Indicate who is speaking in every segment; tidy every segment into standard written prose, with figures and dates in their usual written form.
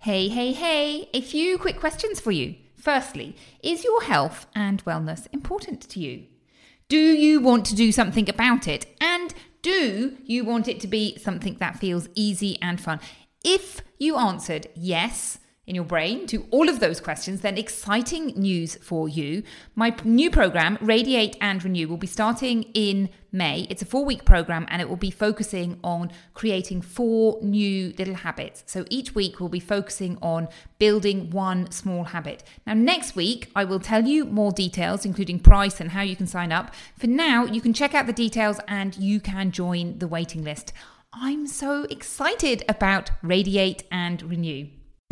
Speaker 1: Hey, hey, hey, a few quick questions for you. Firstly, is your health and wellness important to you? Do you want to do something about it? And do you want it to be something that feels easy and fun? If you answered yes in your brain to all of those questions, then exciting news for you. My new program, Radiate and Renew, will be starting in May. It's a 4-week program and it will be focusing on creating 4 new little habits. So each week we'll be focusing on building one small habit. Now, next week, I will tell you more details, including price and how you can sign up. For now, you can check out the details and you can join the waiting list. I'm so excited about Radiate and Renew.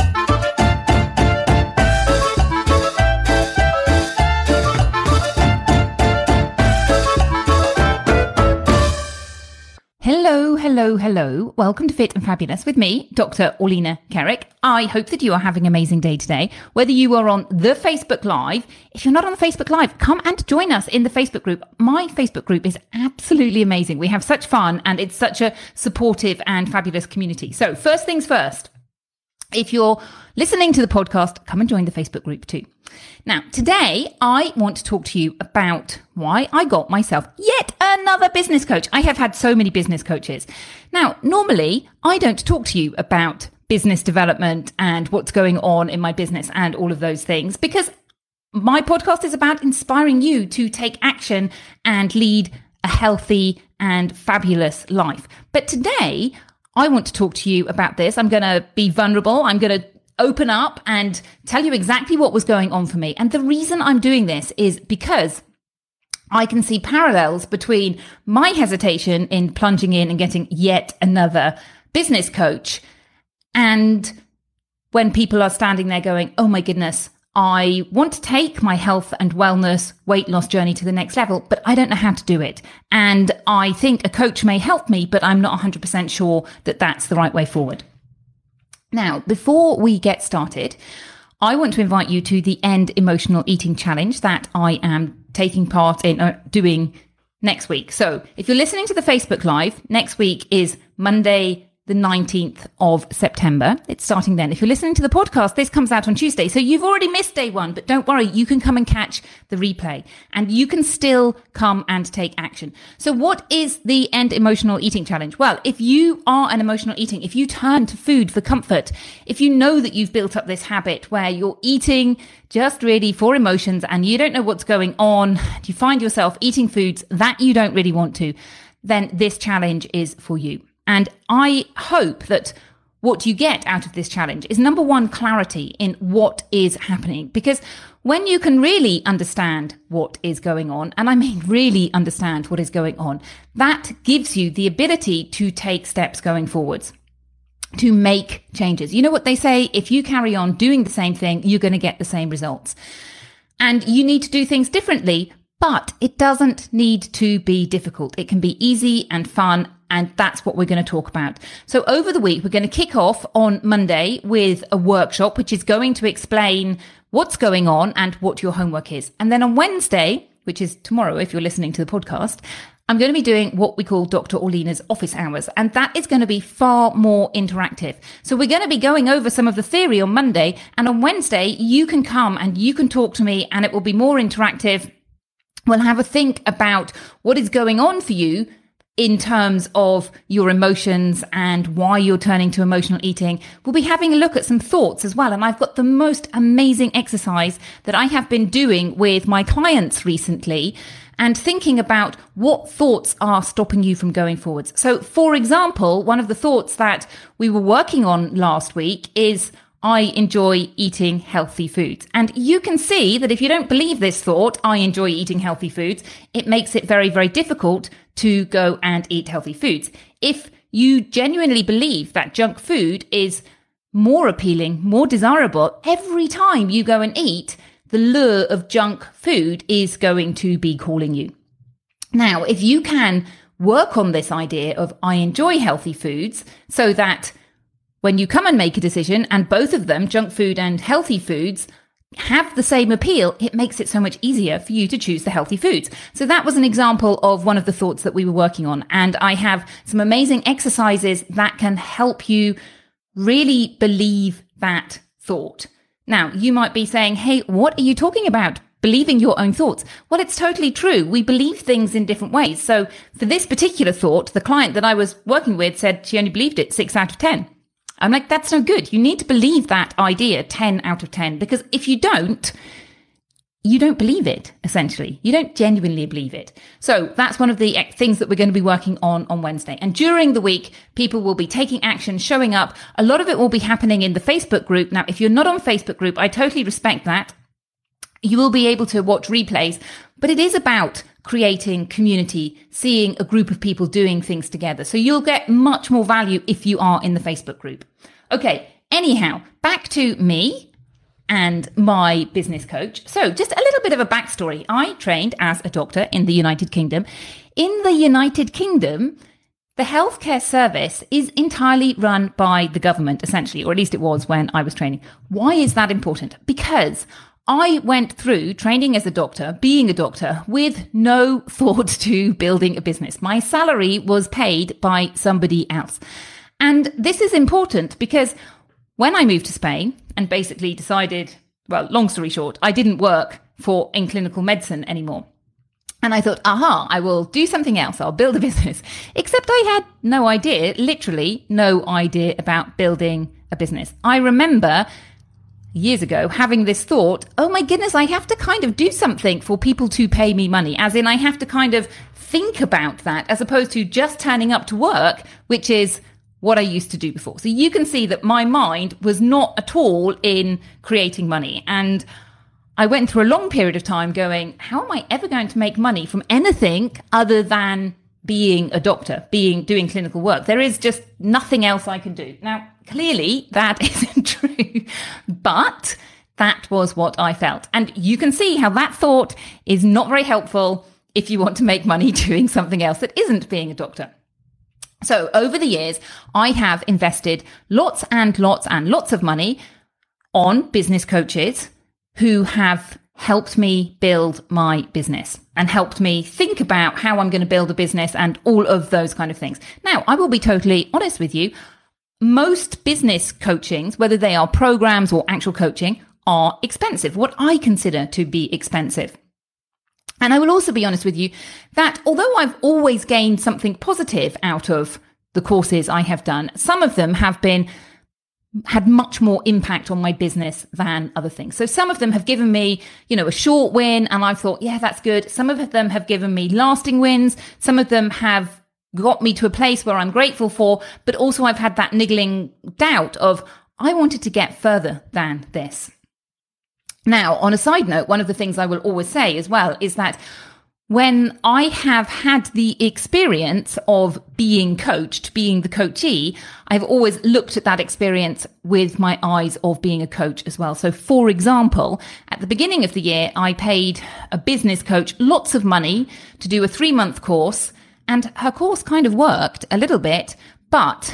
Speaker 1: Hello. Welcome to Fit and Fabulous with me, Dr. Orlena Carrick. I hope that you are having an amazing day today. Whether you are on the Facebook Live, if you're not on the Facebook Live, come and join us in the Facebook group. My Facebook group is absolutely amazing. We have such fun and it's such a supportive and fabulous community. So first things first, if you're listening to the podcast, come and join the Facebook group too. Now, today I want to talk to you about why I got myself yet another business coach. I have had so many business coaches. Now, normally I don't talk to you about business development and what's going on in my business and all of those things because my podcast is about inspiring you to take action and lead a healthy and fabulous life. But today, I want to talk to you about this. I'm going to be vulnerable. I'm going to open up and tell you exactly what was going on for me. And the reason I'm doing this is because I can see parallels between my hesitation in plunging in and getting yet another business coach and when people are standing there going, oh my goodness, I want to take my health and wellness weight loss journey to the next level, but I don't know how to do it. And I think a coach may help me, but I'm not 100% sure that that's the right way forward. Now, before we get started, I want to invite you to the End Emotional Eating Challenge that I am taking part in doing next week. So if you're listening to the Facebook Live, next week is Monday, the 19th of September. It's starting then. If you're listening to the podcast, this comes out on Tuesday. So you've already missed day 1, but don't worry. You can come and catch the replay and you can still come and take action. So what is the End Emotional Eating Challenge? Well, if you are an emotional eating, if you turn to food for comfort, if you know that you've built up this habit where you're eating just really for emotions and you don't know what's going on, you find yourself eating foods that you don't really want to, then this challenge is for you. And I hope that what you get out of this challenge is, number one, clarity in what is happening. Because when you can really understand what is going on, and I mean really understand what is going on, that gives you the ability to take steps going forwards, to make changes. You know what they say? If you carry on doing the same thing, you're going to get the same results. And you need to do things differently, but it doesn't need to be difficult. It can be easy and fun. And that's what we're going to talk about. So over the week, we're going to kick off on Monday with a workshop, which is going to explain what's going on and what your homework is. And then on Wednesday, which is tomorrow, if you're listening to the podcast, I'm going to be doing what we call Dr. Orlena's office hours. And that is going to be far more interactive. So we're going to be going over some of the theory on Monday. And on Wednesday, you can come and you can talk to me and it will be more interactive. We'll have a think about what is going on for you in terms of your emotions and why you're turning to emotional eating. We'll be having a look at some thoughts as well. And I've got the most amazing exercise that I have been doing with my clients recently and thinking about what thoughts are stopping you from going forwards. So, for example, one of the thoughts that we were working on last week is, I enjoy eating healthy foods. And you can see that if you don't believe this thought, I enjoy eating healthy foods, it makes it very, very difficult to go and eat healthy foods. If you genuinely believe that junk food is more appealing, more desirable, every time you go and eat, the lure of junk food is going to be calling you. Now, if you can work on this idea of I enjoy healthy foods so that when you come and make a decision and both of them, junk food and healthy foods, have the same appeal, it makes it so much easier for you to choose the healthy foods. So that was an example of one of the thoughts that we were working on. And I have some amazing exercises that can help you really believe that thought. Now, you might be saying, hey, what are you talking about? Believing your own thoughts. Well, it's totally true. We believe things in different ways. So for this particular thought, the client that I was working with said she only believed it 6 out of 10. I'm like, that's no good. You need to believe that idea 10 out of 10, because if you don't believe it, essentially. You don't genuinely believe it. So that's one of the things that we're going to be working on Wednesday. And during the week, people will be taking action, showing up. A lot of it will be happening in the Facebook group. Now, if you're not on Facebook group, I totally respect that. You will be able to watch replays, but it is about creating community, seeing a group of people doing things together. So you'll get much more value if you are in the Facebook group. Okay. Anyhow, back to me and my business coach. So just a little bit of a backstory. I trained as a doctor in the United Kingdom. In the United Kingdom, the healthcare service is entirely run by the government, essentially, or at least it was when I was training. Why is that important? Because I went through training as a doctor, being a doctor, with no thought to building a business. My salary was paid by somebody else. And this is important because when I moved to Spain and basically decided, well, long story short, I didn't work in clinical medicine anymore. And I thought, I will do something else. I'll build a business. Except I had no idea, literally no idea about building a business. I remember years ago having this thought, oh my goodness, I have to kind of do something for people to pay me money. As in, I have to kind of think about that as opposed to just turning up to work, which is what I used to do before. So you can see that my mind was not at all in creating money. And I went through a long period of time going, how am I ever going to make money from anything other than being a doctor, doing clinical work? There is just nothing else I can do. Now, clearly that isn't true, but that was what I felt. And you can see how that thought is not very helpful if you want to make money doing something else that isn't being a doctor. So over the years, I have invested lots and lots and lots of money on business coaches who have helped me build my business and helped me think about how I'm going to build a business and all of those kind of things. Now, I will be totally honest with you. Most business coachings, whether they are programs or actual coaching, are expensive, what I consider to be expensive. And I will also be honest with you that although I've always gained something positive out of the courses I have done, some of them have had much more impact on my business than other things. So some of them have given me, a short win, and I've thought, yeah, that's good. Some of them have given me lasting wins. Some of them have got me to a place where I'm grateful for, but also I've had that niggling doubt of, I wanted to get further than this. Now, on a side note, one of the things I will always say as well is that when I have had the experience of being coached, being the coachee, I've always looked at that experience with my eyes of being a coach as well. So, for example, at the beginning of the year, I paid a business coach lots of money to do a 3-month course, and her course kind of worked a little bit, but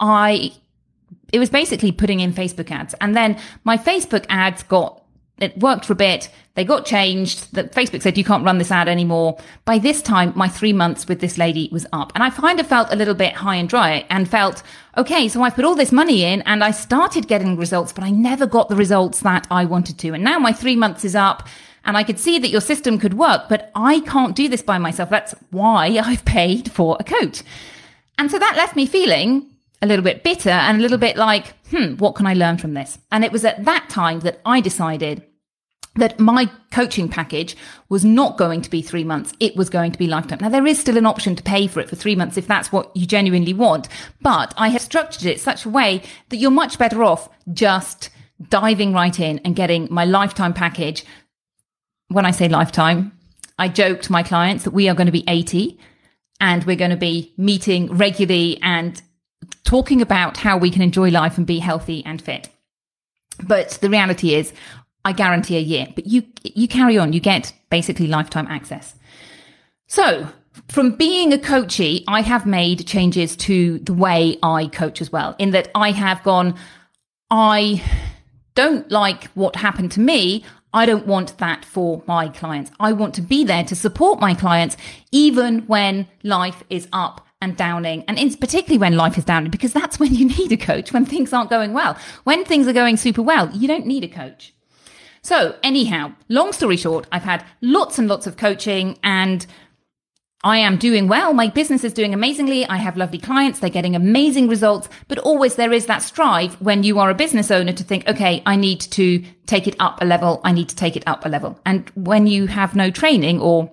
Speaker 1: it was basically putting in Facebook ads. And then my Facebook ads it worked for a bit. They got changed. Facebook said, you can't run this ad anymore. By this time, my 3 months with this lady was up. And I kind of felt a little bit high and dry and felt, okay, so I put all this money in and I started getting results, but I never got the results that I wanted to. And now my 3 months is up and I could see that your system could work, but I can't do this by myself. That's why I've paid for a coach. And so that left me feeling a little bit bitter and a little bit like, what can I learn from this? And it was at that time that I decided that my coaching package was not going to be 3 months. It was going to be lifetime. Now, there is still an option to pay for it for 3 months if that's what you genuinely want. But I have structured it such a way that you're much better off just diving right in and getting my lifetime package. When I say lifetime, I joke to my clients that we are going to be 80 and we're going to be meeting regularly and talking about how we can enjoy life and be healthy and fit. But the reality is, I guarantee a year, but you carry on, you get basically lifetime access. So from being a coachee, I have made changes to the way I coach as well, in that I have gone, I don't like what happened to me. I don't want that for my clients. I want to be there to support my clients, even when life is up and downing, and it's particularly when life is downing, because that's when you need a coach, when things aren't going well. When things are going super well, you don't need a coach. So anyhow, long story short, I've had lots and lots of coaching and I am doing well. My business is doing amazingly. I have lovely clients. They're getting amazing results. But always there is that strive when you are a business owner to think, okay, I need to take it up a level. I need to take it up a level. And when you have no training or,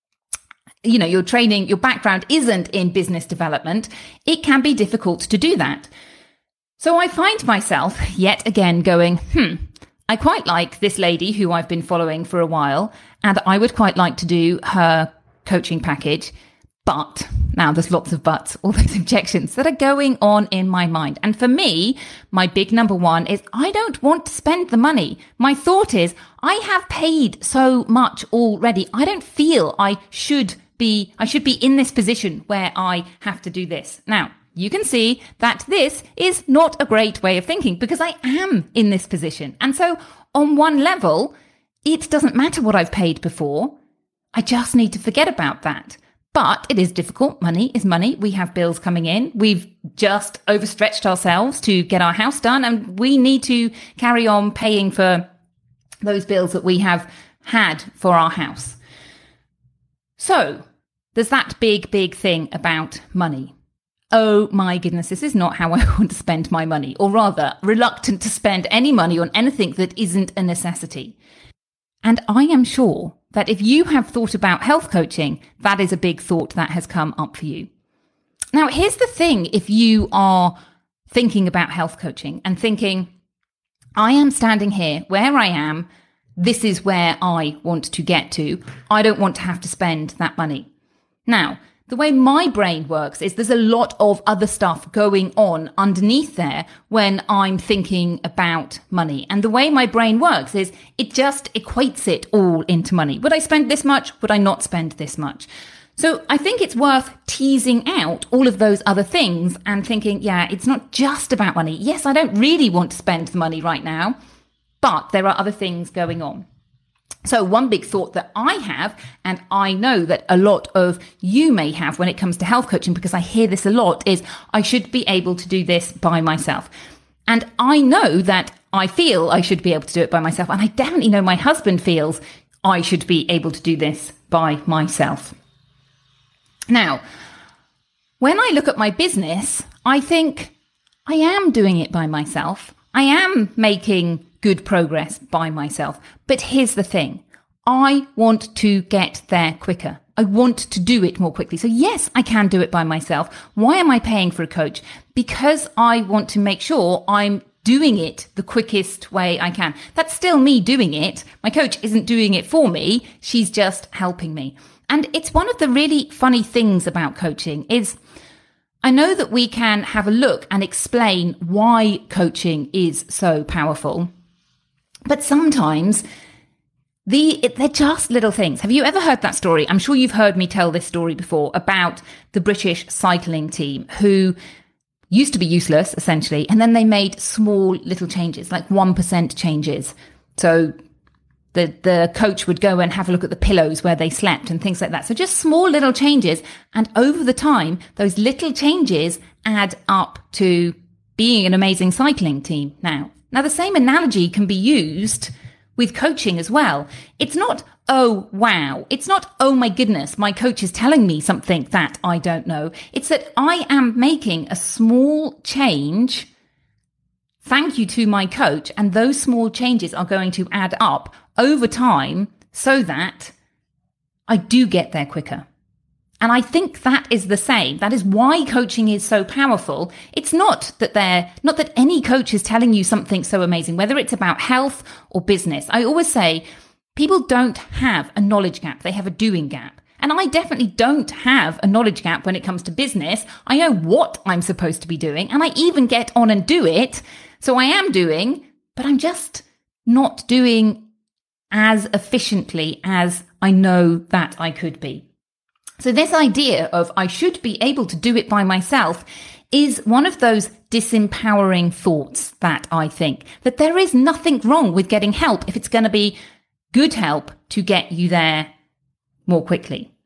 Speaker 1: your training, your background isn't in business development, it can be difficult to do that. So I find myself yet again going, I quite like this lady who I've been following for a while, and I would quite like to do her coaching package. But now there's lots of buts, all those objections that are going on in my mind. And for me, my big number one is I don't want to spend the money. My thought is I have paid so much already. I don't feel I should be in this position where I have to do this. Now, you can see that this is not a great way of thinking because I am in this position. And so on one level, it doesn't matter what I've paid before. I just need to forget about that. But it is difficult. Money is money. We have bills coming in. We've just overstretched ourselves to get our house done, and we need to carry on paying for those bills that we have had for our house. So there's that big, big thing about money. Oh my goodness, this is not how I want to spend my money, or rather reluctant to spend any money on anything that isn't a necessity. And I am sure that if you have thought about health coaching, that is a big thought that has come up for you. Now, here's the thing. If you are thinking about health coaching and thinking, I am standing here where I am, this is where I want to get to, I don't want to have to spend that money. Now, the way my brain works is there's a lot of other stuff going on underneath there when I'm thinking about money. And the way my brain works is it just equates it all into money. Would I spend this much? Would I not spend this much? So I think it's worth teasing out all of those other things and thinking, yeah, it's not just about money. Yes, I don't really want to spend the money right now, but there are other things going on. So one big thought that I have, and I know that a lot of you may have when it comes to health coaching, because I hear this a lot, is I should be able to do this by myself. And I know that I feel I should be able to do it by myself. And I definitely know my husband feels I should be able to do this by myself. Now, when I look at my business, I think I am doing it by myself. I am making good progress by myself. But here's the thing. I want to get there quicker. I want to do it more quickly. So yes, I can do it by myself. Why am I paying for a coach? Because I want to make sure I'm doing it the quickest way I can. That's still me doing it. My coach isn't doing it for me. She's just helping me. And it's one of the really funny things about coaching is I know that we can have a look and explain why coaching is so powerful. But sometimes they're just little things. Have you ever heard that story? I'm sure you've heard me tell this story before about the British cycling team who used to be useless, essentially, and then they made small little changes, like 1% changes. So the coach would go and have a look at the pillows where they slept and things like that. So just small little changes. And over the time, those little changes add up to being an amazing cycling team now. Now, the same analogy can be used with coaching as well. It's not, oh, wow. It's not, oh, my goodness, my coach is telling me something that I don't know. It's that I am making a small change. Thank you to my coach. And those small changes are going to add up over time so that I do get there quicker. And I think that is the same. That is why coaching is so powerful. It's not that any coach is telling you something so amazing, whether it's about health or business. I always say people don't have a knowledge gap. They have a doing gap. And I definitely don't have a knowledge gap when it comes to business. I know what I'm supposed to be doing, and I even get on and do it. So I am doing, but I'm just not doing as efficiently as I know that I could be. So this idea of I should be able to do it by myself is one of those disempowering thoughts that I think that there is nothing wrong with getting help if it's going to be good help to get you there more quickly.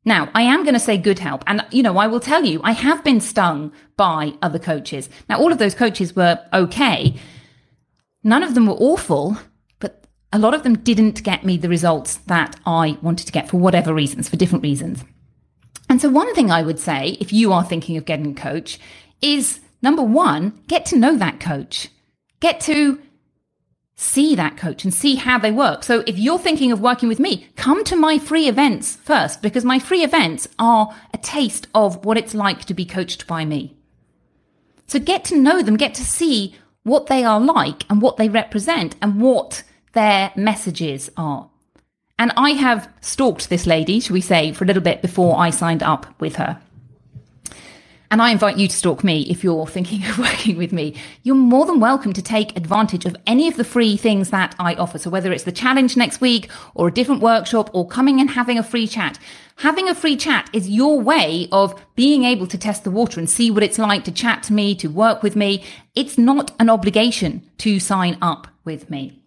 Speaker 1: Now, I am going to say good help. And, I will tell you, I have been stung by other coaches. Now, all of those coaches were okay. None of them were awful, but a lot of them didn't get me the results that I wanted to get for whatever reasons, for different reasons. And so one thing I would say, if you are thinking of getting a coach, is number one, get to know that coach. Get to see that coach and see how they work. So if you're thinking of working with me, come to my free events first, because my free events are a taste of what it's like to be coached by me. So get to know them, get to see what they are like and what they represent and what their messages are. And I have stalked this lady, shall we say, for a little bit before I signed up with her. And I invite you to stalk me if you're thinking of working with me. You're more than welcome to take advantage of any of the free things that I offer. So whether it's the challenge next week or a different workshop or coming and having a free chat. Having a free chat is your way of being able to test the water and see what it's like to chat to me, to work with me. It's not an obligation to sign up with me.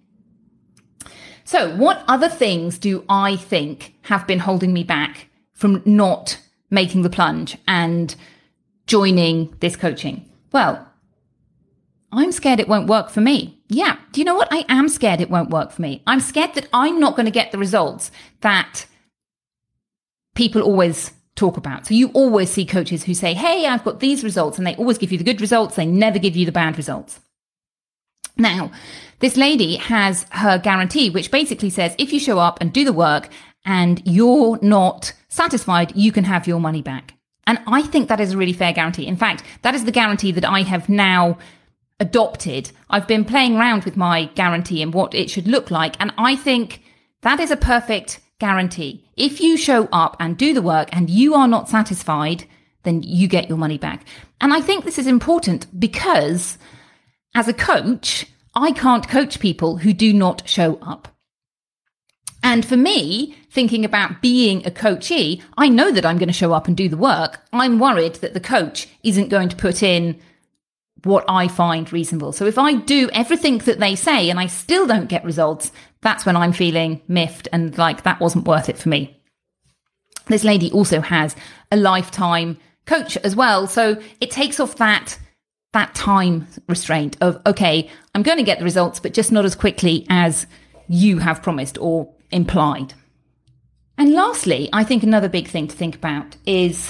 Speaker 1: So what other things do I think have been holding me back from not making the plunge and joining this coaching? Well, I'm scared it won't work for me. Yeah. Do you know what? I am scared it won't work for me. I'm scared that I'm not going to get the results that people always talk about. So you always see coaches who say, hey, I've got these results, and they always give you the good results. They never give you the bad results. Now, this lady has her guarantee, which basically says if you show up and do the work and you're not satisfied, you can have your money back. And I think that is a really fair guarantee. In fact, that is the guarantee that I have now adopted. I've been playing around with my guarantee and what it should look like. And I think that is a perfect guarantee. If you show up and do the work and you are not satisfied, then you get your money back. And I think this is important because as a coach, I can't coach people who do not show up. And for me, thinking about being a coachee, I know that I'm going to show up and do the work. I'm worried that the coach isn't going to put in what I find reasonable. So if I do everything that they say and I still don't get results, that's when I'm feeling miffed and like that wasn't worth it for me. This lady also has a lifetime coach as well. So it takes off that time restraint of, okay, I'm going to get the results, but just not as quickly as you have promised or implied. And lastly, I think another big thing to think about is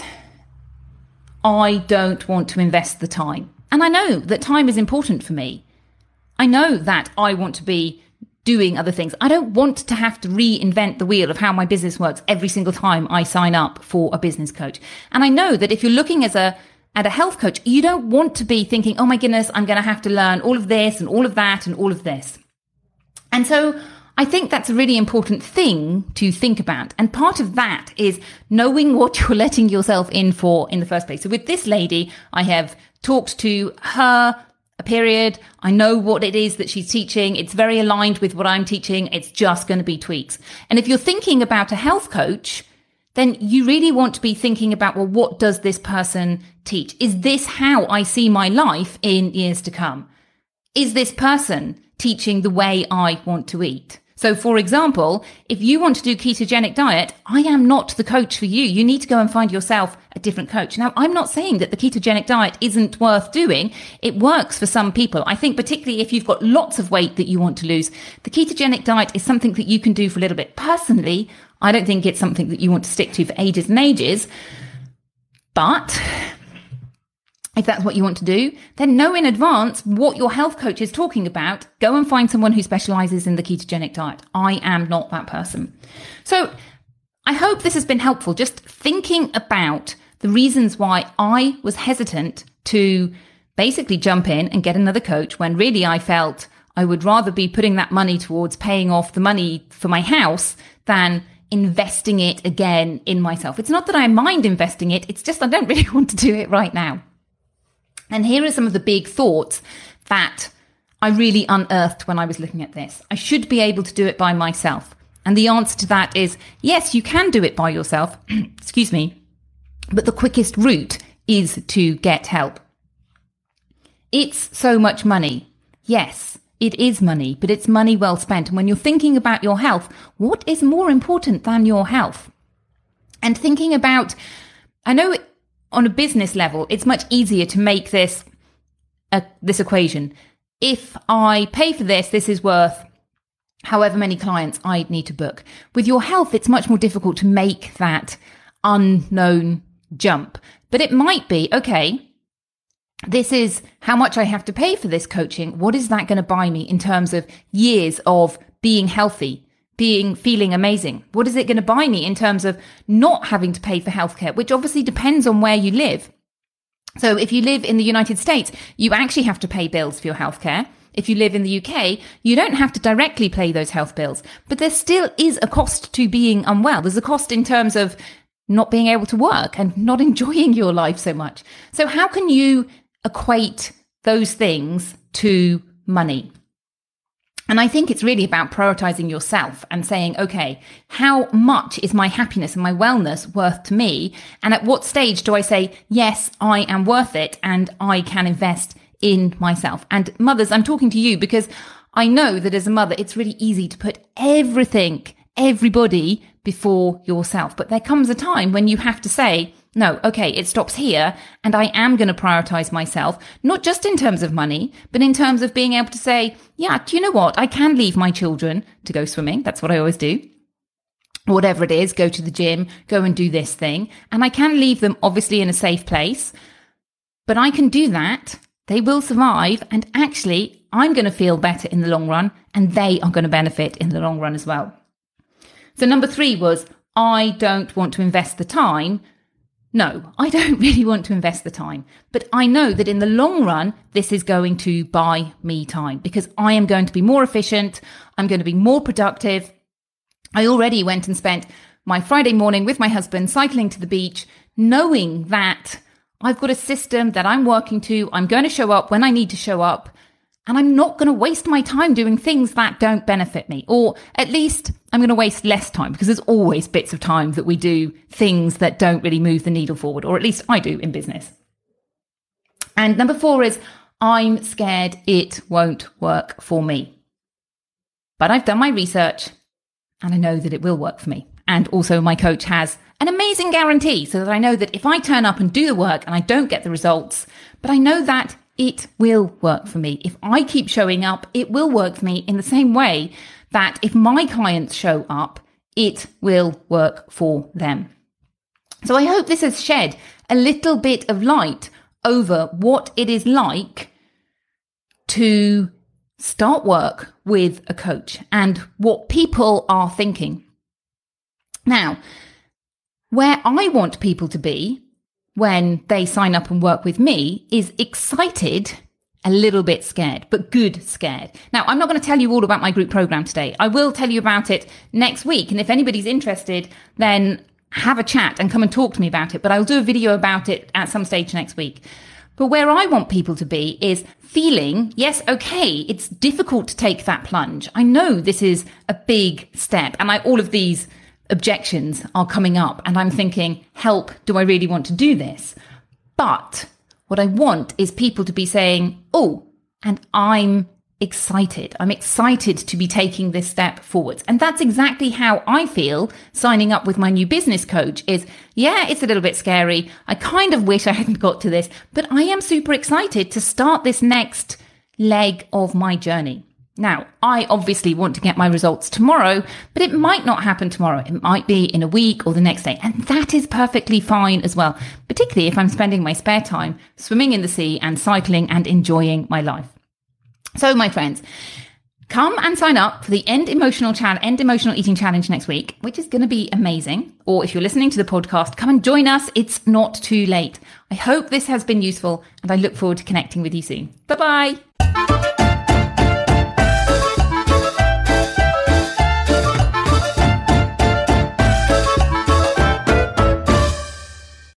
Speaker 1: I don't want to invest the time. And I know that time is important for me. I know that I want to be doing other things. I don't want to have to reinvent the wheel of how my business works every single time I sign up for a business coach. And I know that if you're looking at a health coach, you don't want to be thinking, oh my goodness, I'm going to have to learn all of this and all of that and all of this. And so I think that's a really important thing to think about. And part of that is knowing what you're letting yourself in for in the first place. So with this lady, I have talked to her a period. I know what it is that she's teaching. It's very aligned with what I'm teaching. It's just going to be tweaks. And if you're thinking about a health coach, then you really want to be thinking about, well, what does this person teach? Is this how I see my life in years to come? Is this person teaching the way I want to eat? So, for example, if you want to do ketogenic diet, I am not the coach for you. You need to go and find yourself a different coach. Now, I'm not saying that the ketogenic diet isn't worth doing. It works for some people. I think particularly if you've got lots of weight that you want to lose, the ketogenic diet is something that you can do for a little bit. Personally, I don't think it's something that you want to stick to for ages and ages. But if that's what you want to do, then know in advance what your health coach is talking about. Go and find someone who specializes in the ketogenic diet. I am not that person. So I hope this has been helpful. Just thinking about the reasons why I was hesitant to basically jump in and get another coach when really I felt I would rather be putting that money towards paying off the money for my house than investing it again in myself. It's not that I mind investing it. It's just I don't really want to do it right now. And here are some of the big thoughts that I really unearthed when I was looking at this. I should be able to do it by myself. And the answer to that is, yes, you can do it by yourself. Excuse me. But the quickest route is to get help. It's so much money. Yes, it is money, but it's money well spent. And when you're thinking about your health, what is more important than your health? And thinking about, I know on a business level, it's much easier to make this equation. If I pay for this, this is worth however many clients I need to book. With your health, it's much more difficult to make that unknown jump. But it might be, okay, this is how much I have to pay for this coaching. What is that going to buy me in terms of years of being healthy, feeling amazing? What is it going to buy me in terms of not having to pay for healthcare, which obviously depends on where you live. So if you live in the United States, you actually have to pay bills for your healthcare. If you live in the UK, you don't have to directly pay those health bills, but there still is a cost to being unwell. There's a cost in terms of not being able to work and not enjoying your life so much. So how can you equate those things to money? And I think it's really about prioritizing yourself and saying, okay, how much is my happiness and my wellness worth to me? And at what stage do I say, yes, I am worth it and I can invest in myself? And mothers, I'm talking to you because I know that as a mother, it's really easy to put everybody before yourself. But there comes a time when you have to say, no, okay, it stops here and I am going to prioritize myself, not just in terms of money, but in terms of being able to say, yeah, do you know what? I can leave my children to go swimming. That's what I always do. Whatever it is, go to the gym, go and do this thing. And I can leave them obviously in a safe place, but I can do that. They will survive. And actually, I'm going to feel better in the long run and they are going to benefit in the long run as well. So number 3 was, I don't want to invest the time. No, I don't really want to invest the time, but I know that in the long run, this is going to buy me time because I am going to be more efficient. I'm going to be more productive. I already went and spent my Friday morning with my husband cycling to the beach, knowing that I've got a system that I'm working to. I'm going to show up when I need to show up. And I'm not going to waste my time doing things that don't benefit me. Or at least I'm going to waste less time because there's always bits of time that we do things that don't really move the needle forward. Or at least I do in business. And number 4 is, I'm scared it won't work for me. But I've done my research and I know that it will work for me. And also my coach has an amazing guarantee so that I know that if I turn up and do the work and I don't get the results, but I know that it will work for me. If I keep showing up, it will work for me in the same way that if my clients show up, it will work for them. So I hope this has shed a little bit of light over what it is like to start work with a coach and what people are thinking. Now, where I want people to be when they sign up and work with me is excited, a little bit scared, but good scared. Now, I'm not going to tell you all about my group program today. I will tell you about it next week. And if anybody's interested, then have a chat and come and talk to me about it. But I'll do a video about it at some stage next week. But where I want people to be is feeling, yes, okay, it's difficult to take that plunge. I know this is a big step and all of these objections are coming up and I'm thinking, help, do I really want to do this? But what I want is people to be saying, oh, and I'm excited. I'm excited to be taking this step forwards. And that's exactly how I feel signing up with my new business coach is, yeah, it's a little bit scary. I kind of wish I hadn't got to this, but I am super excited to start this next leg of my journey. Now, I obviously want to get my results tomorrow, but it might not happen tomorrow. It might be in a week or the next day. And that is perfectly fine as well, particularly if I'm spending my spare time swimming in the sea and cycling and enjoying my life. So, my friends, come and sign up for the End Emotional Eating Challenge next week, which is going to be amazing. Or if you're listening to the podcast, come and join us. It's not too late. I hope this has been useful and I look forward to connecting with you soon. Bye-bye.